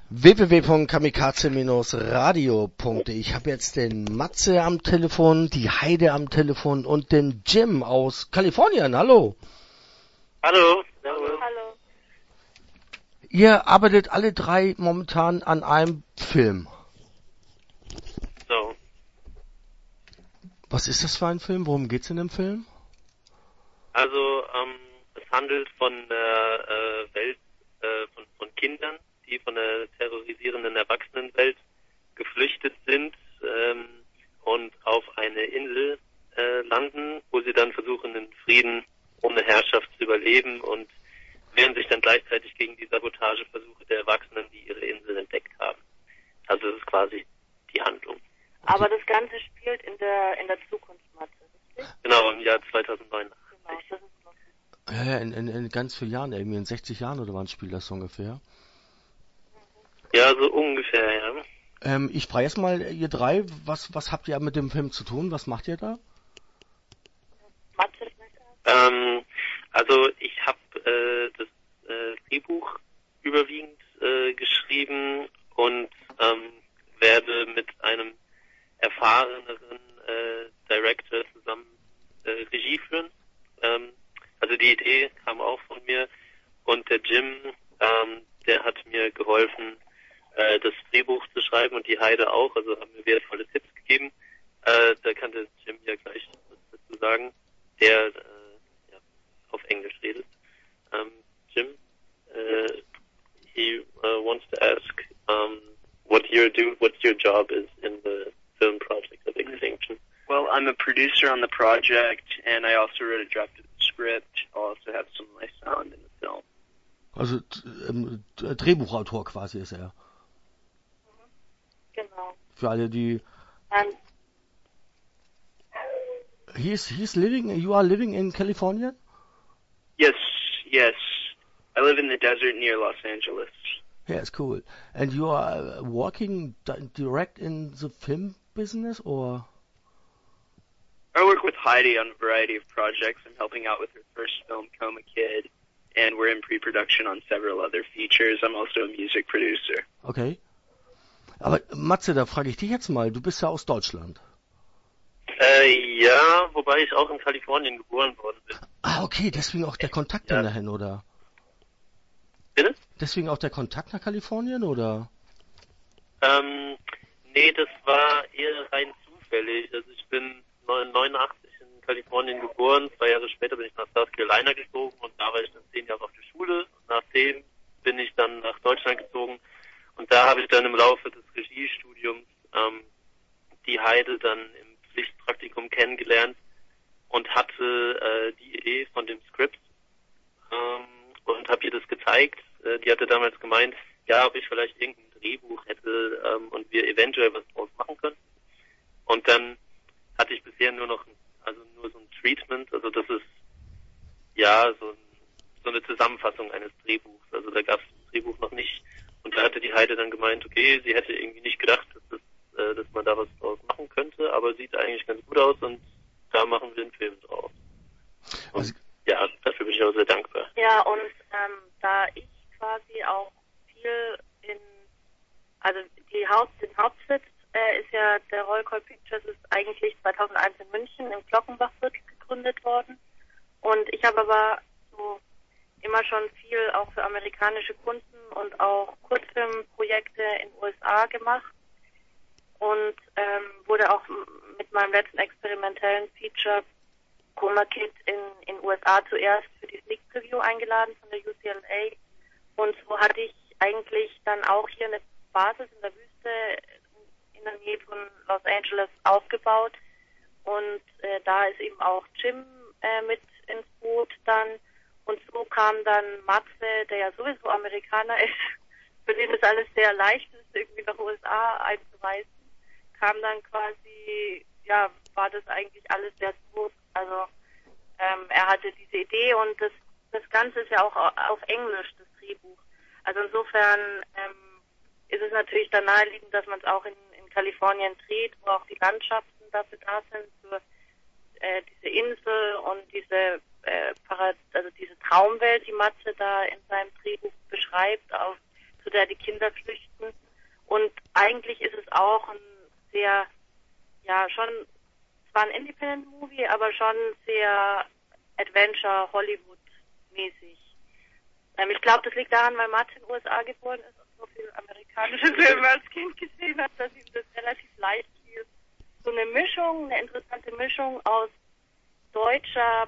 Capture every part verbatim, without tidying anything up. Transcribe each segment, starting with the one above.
w w w punkt kamikaze radio punkt de. Ich habe jetzt den Matze am Telefon, die Heide am Telefon und den Jim aus Kalifornien. Hallo. Hallo. Hallo. Hallo. Ihr arbeitet alle drei momentan an einem Film. So. Was ist das für ein Film? Worum geht's in dem Film? Also, ähm, es handelt von der äh, Welt äh, von, von Kindern, die von der terrorisierenden Erwachsenenwelt geflüchtet sind ähm, und auf eine Insel äh, landen, wo sie dann versuchen, in Frieden ohne Herrschaft zu überleben und wehren sich dann gleichzeitig gegen die Sabotageversuche der Erwachsenen, die ihre Insel entdeckt haben. Also das ist quasi die Handlung. Aber das Ganze spielt in der in der Zukunft, Matze, richtig? Genau, im Jahr zweitausendneunundachtzig. Genau, das ist noch Ja, ja, in, in, in ganz vielen Jahren, irgendwie in sechzig Jahren oder wann spielt das ungefähr? Ja, so ungefähr, ja. Ähm, ich frage jetzt mal, ihr drei, was, was habt ihr mit dem Film zu tun? Was macht ihr da? Matze, Ähm, also ich habe äh, das äh, Drehbuch überwiegend äh, geschrieben und ähm, werde mit einem erfahreneren äh, Director zusammen äh, Regie führen. Ähm, also die Idee kam auch von mir und der Jim, ähm, der hat mir geholfen, äh, das Drehbuch zu schreiben und die Heide auch, also haben mir wertvolle Tipps gegeben. Äh, da kann der Jim ja gleich was dazu sagen, der äh, ja, auf Englisch redet. Um, Jim, uh, he uh, wants to ask um, what your do, what your job is in the film project of Extinction. Well, I'm a producer on the project, and I also wrote a draft of the script. I'll also have some of my sound in the film. Also ähm, Drehbuchautor quasi ist er. genau. Für alle, die... Um, He's, he's living, you are living in California? Yes, yes. I live in the desert near Los Angeles. Yeah, it's cool. And you are working di- direct in the film business, or? I work with Heidi on a variety of projects. I'm helping out with her first film, Coma Kid, and we're in pre-production on several other features. I'm also a music producer. Okay. Aber Matze, da frage ich dich jetzt mal, du bist ja aus Deutschland. Äh, ja, wobei ich auch in Kalifornien geboren worden bin. Ah, okay, deswegen auch der Kontakt Ja. dann dahin, oder? Bitte? Deswegen auch der Kontakt nach Kalifornien, oder? Ähm, nee, das war eher rein zufällig. Also ich bin neunundachtzig in Kalifornien geboren, zwei Jahre später bin ich nach South Carolina gezogen und da war ich dann zehn Jahre auf der Schule. Und nachdem bin ich dann nach Deutschland gezogen und da habe ich dann im Laufe des Regiestudiums ähm, die Heide dann im Pflichtpraktikum kennengelernt und hatte äh, die Idee von dem Skript ähm, und habe ihr das gezeigt. Äh, die hatte damals gemeint, ja, ob ich vielleicht irgendein Drehbuch hätte ähm, und wir eventuell was draus machen können. Und dann hatte ich bisher nur noch, also nur so ein Treatment, also das ist ja so, ein, so eine Zusammenfassung eines Drehbuchs. Also da gab es das Drehbuch noch nicht. Und da hatte die Heide dann gemeint, okay, sie hätte irgendwie nicht gedacht, dass das äh, dass man da was draus machen könnte, aber sieht eigentlich ganz gut aus und da machen wir einen Film draus. Und Also, ja, dafür bin ich auch sehr dankbar. ja, und ähm, da ich quasi auch viel in, also die Haupt, den Hauptsitz äh, ist ja, der Rollcall Pictures ist eigentlich zweitausendeins in München im Glockenbachviertel gegründet worden und ich habe aber so immer schon viel auch für amerikanische Kunden und auch Kurzfilmprojekte in den U S A gemacht und ähm, wurde auch mit meinem letzten experimentellen Feature Coma Kid in in U S A zuerst für die Sneak Preview eingeladen von der U C L A und so hatte ich eigentlich dann auch hier eine Basis in der Wüste in der Nähe von Los Angeles aufgebaut und äh, da ist eben auch Jim äh, mit ins Boot dann und so kam dann Matze, der ja sowieso Amerikaner ist, für den es alles sehr leicht ist, irgendwie nach U S A einzureisen, kam dann quasi, ja, war das eigentlich alles sehr smooth. Also ähm, er hatte diese Idee und das das Ganze ist ja auch auf Englisch, das Drehbuch. Also insofern ähm, ist es natürlich dann naheliegend, dass man es auch in, in Kalifornien dreht, wo auch die Landschaften dafür da sind, für äh, diese Insel und diese äh, Parad- also diese Traumwelt, die Matze da in seinem Drehbuch beschreibt, auf zu der die Kinder flüchten. Und eigentlich ist es auch ein sehr, ja, schon, zwar ein Independent-Movie, aber schon sehr Adventure-Hollywood-mäßig. Ähm, ich glaube, das liegt daran, weil Martin in den U S A geboren ist und so viel amerikanische Filme als Kind gesehen hat, dass ihm das relativ leicht fiel. So eine Mischung, eine interessante Mischung aus deutscher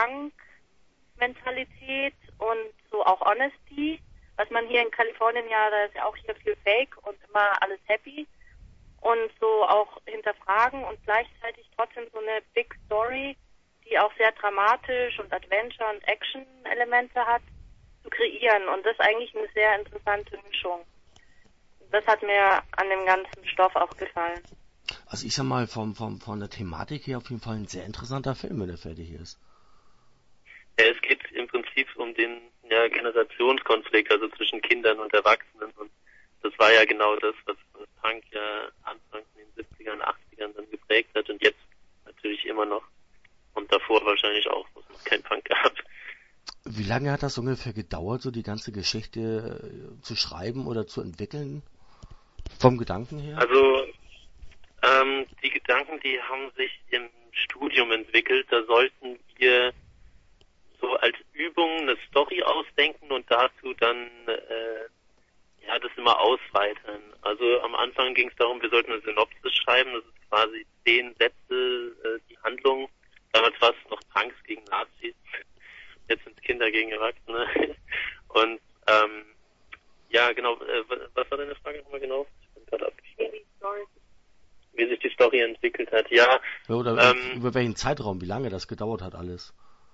Punk-Mentalität und so auch Honesty, was man hier in Kalifornien ja, da ist ja auch hier viel Fake und immer alles happy und so auch hinterfragen und gleichzeitig trotzdem so eine Big Story, die auch sehr dramatisch und Adventure und Action-Elemente hat, zu kreieren. Und das ist eigentlich eine sehr interessante Mischung. Das hat mir an dem ganzen Stoff auch gefallen. Also ich sag mal, vom, vom, von der Thematik her auf jeden Fall ein sehr interessanter Film, wenn der fertig ist. Ja, es geht im Prinzip um den ja, Generationskonflikt, also zwischen Kindern und Erwachsenen. Und das war ja genau das, was Punk ja Anfang in den siebzigern, achtzigern dann geprägt hat und jetzt natürlich immer noch. Und davor wahrscheinlich auch, wo es noch kein Punk gab. Wie lange hat das ungefähr gedauert, so die ganze Geschichte äh, zu schreiben oder zu entwickeln? Vom Gedanken her? Also ähm, die Gedanken, die haben sich im Studium entwickelt. Da sollten wir so als Übung eine Story ausdenken und dazu dann äh, ja das immer ausweitern. Also am Anfang ging es darum, wir sollten eine Synopsis schreiben. Das ist quasi zehn Sätze, äh, die Handlung. Damals war es noch Punks gegen Nazis. Jetzt sind es Kinder gegen Erwachsene. Und ähm, ja, genau. Äh, was war deine Frage nochmal genau? Ich bin gerade abgeschlossen. Wie sich die Story entwickelt hat. Ja. Ja oder ähm, über welchen Zeitraum, wie lange das gedauert hat alles?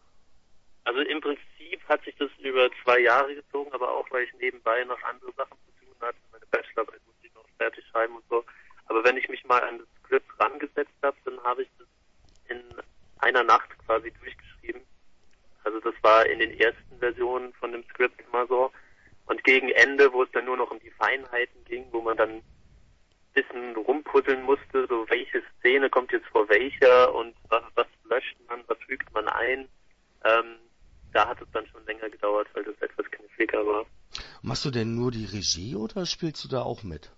Also im Prinzip hat sich das über zwei Jahre gezogen, aber auch, weil ich nebenbei noch andere Sachen zu tun hatte. Meine Bachelorarbeit musste ich noch fertig schreiben und so. Aber wenn ich mich mal an das Skript rangesetzt habe, dann habe ich das in einer Nacht quasi durchgeschrieben. Also das war in den ersten Versionen von dem Skript immer so. Und gegen Ende, wo es dann nur noch um die Feinheiten ging, wo man dann ein bisschen rumpuzzeln musste, so welche Szene kommt jetzt vor welcher und was, was löscht man, was fügt man ein, ähm, da hat es dann schon länger gedauert, weil das etwas kniffliger war. Machst du denn nur die Regie oder spielst du da auch mit?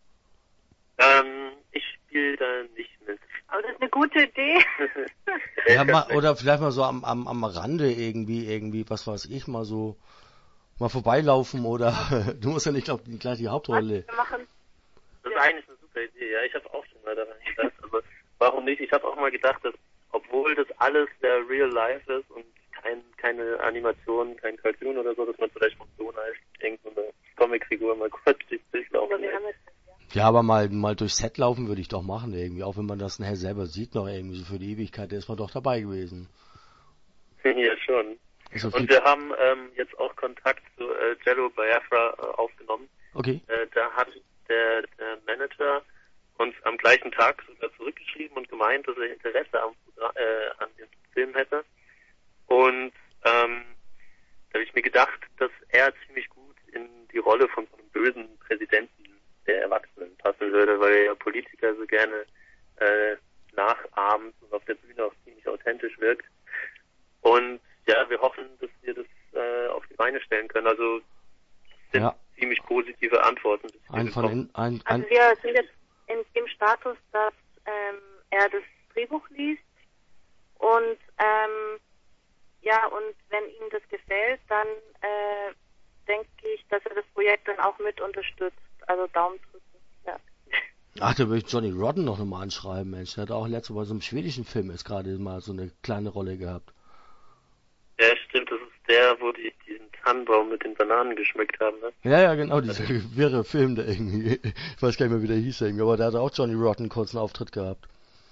Ähm, ich spiele da nicht mit. Aber das ist eine gute Idee. Ja, mal, oder vielleicht mal so am, am, am Rande irgendwie, irgendwie, was weiß ich, mal so mal vorbeilaufen oder du musst ja nicht glaub, gleich die Hauptrolle. Wir machen. Das ist eigentlich eine super Idee, ja, ich habe auch schon mal daran gedacht, aber warum nicht? Ich habe auch mal gedacht, dass obwohl das alles der Real Life ist und kein, keine Animation, kein Cartoon oder so, dass man vielleicht von so einer irgendeine Comicfigur mal kurz durchlaufen lässt. Ja, aber mal mal durchs Set laufen würde ich doch machen irgendwie, auch wenn man das nachher selber sieht noch irgendwie so für die Ewigkeit, da ist man doch dabei gewesen. Ja, schon. Also und wir haben ähm, jetzt auch Kontakt zu äh, Jello Biafra äh, aufgenommen. Okay. Äh, da hat der, der Manager uns am gleichen Tag sogar zurückgeschrieben und gemeint, dass er Interesse am, äh, an dem Film hätte. Und ähm, da habe ich mir gedacht, dass er ziemlich gut in die Rolle von so einem bösen Präsidenten der Erwachsenen passen würde, weil er ja Politiker so gerne äh, nachahmt und auf der Bühne auch ziemlich authentisch wirkt. Und ja, wir hoffen, dass wir das äh, auf die Beine stellen können. Also das sind ja. ziemlich positive Antworten. Ein von in, ein, ein also wir sind jetzt in dem Status, dass ähm, er das Drehbuch liest und ähm, ja, und wenn ihm das gefällt, dann äh, denke ich, dass er das Projekt dann auch mit unterstützt. Also Daumen drücken, ja. Ach, da würde ich Johnny Rodden noch mal anschreiben, Mensch. Der hat auch letztes Mal bei so einem schwedischen Film jetzt gerade mal so eine kleine Rolle gehabt. Ja, stimmt, das ist der, wo die diesen Tannenbaum mit den Bananen geschmückt haben, ne? Ja, ja, genau, dieser wirre Film, der irgendwie, ich weiß gar nicht mehr, wie der hieß irgendwie, aber da hat auch Johnny Rodden kurz einen Auftritt gehabt.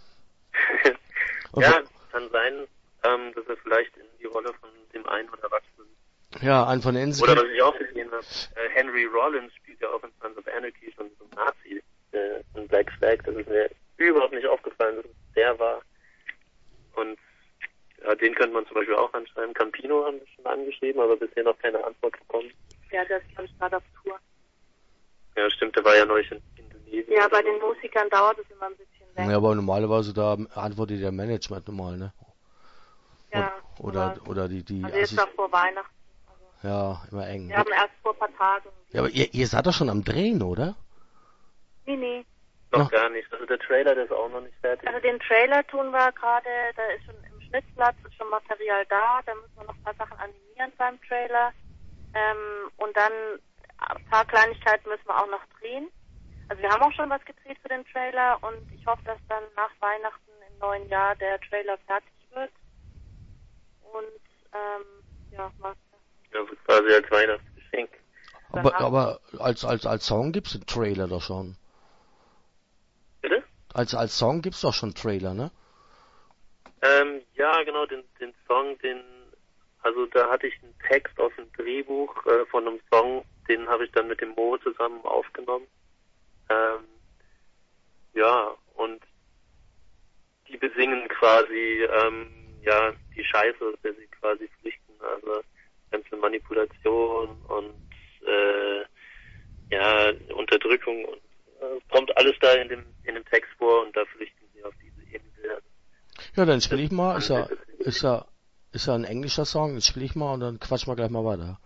Ja, kann sein, ähm, dass er vielleicht in die Rolle von dem einen oder Erwachsenen. Ja, einen von den Inseln. Oder was ich auch gesehen habe, äh, Henry Rollins spielt ja auch in Sons of Anarchy schon so ein Nazi, äh, in Black Flag, das ist mir überhaupt nicht aufgefallen, dass es der war. Und ja, den könnte man zum Beispiel auch anschreiben. Campino haben wir schon angeschrieben, aber bisher noch keine Antwort bekommen. Ja, der ist, glaube ich, gerade auf Tour. Ja, stimmt, der war ja neulich in Indonesien. Ja, bei den Musikern dauert es immer ein bisschen länger. Ja, aber normalerweise da antwortet der Management normal, ne? Ja. Oder, oder die, die, also jetzt Assist- auch vor Weihnachten. Also. Ja, immer eng. Wir haben erst vor ein paar Tagen. Ja, aber ihr, ihr seid doch schon am Drehen, oder? Nee, nee. Noch Noch? gar nicht. Also der Trailer, der ist auch noch nicht fertig. Also den Trailer tun wir gerade, da ist schon im Schnittplatz, ist schon Material da, da müssen wir noch ein paar Sachen animieren beim Trailer. Ähm, und dann ein paar Kleinigkeiten müssen wir auch noch drehen. Also wir haben auch schon was gedreht für den Trailer und ich hoffe, dass dann nach Weihnachten im neuen Jahr der Trailer fertig wird. Und ähm, ja, was. Also quasi als Weihnachtsgeschenk. Aber, aber als, als, als Song gibt's den Trailer doch schon. Bitte? Als, als Song gibt's doch schon Trailer, ne? Ähm, ja, genau, den, den Song, den, also da hatte ich einen Text aus dem Drehbuch äh, von einem Song, den habe ich dann mit dem Mo zusammen aufgenommen. Ähm, ja, und die besingen quasi, ähm, ja, die Scheiße, aus der sie quasi flüchten, also ganze Manipulation und, äh, ja, Unterdrückung und äh, es kommt alles da in dem, in dem Text vor und da flüchten sie auf diese Insel. Ja, dann spiele ich mal. Ist ja, ist ja, ist ja ein englischer Song. Jetzt spiele ich mal und dann quatschen wir gleich mal weiter.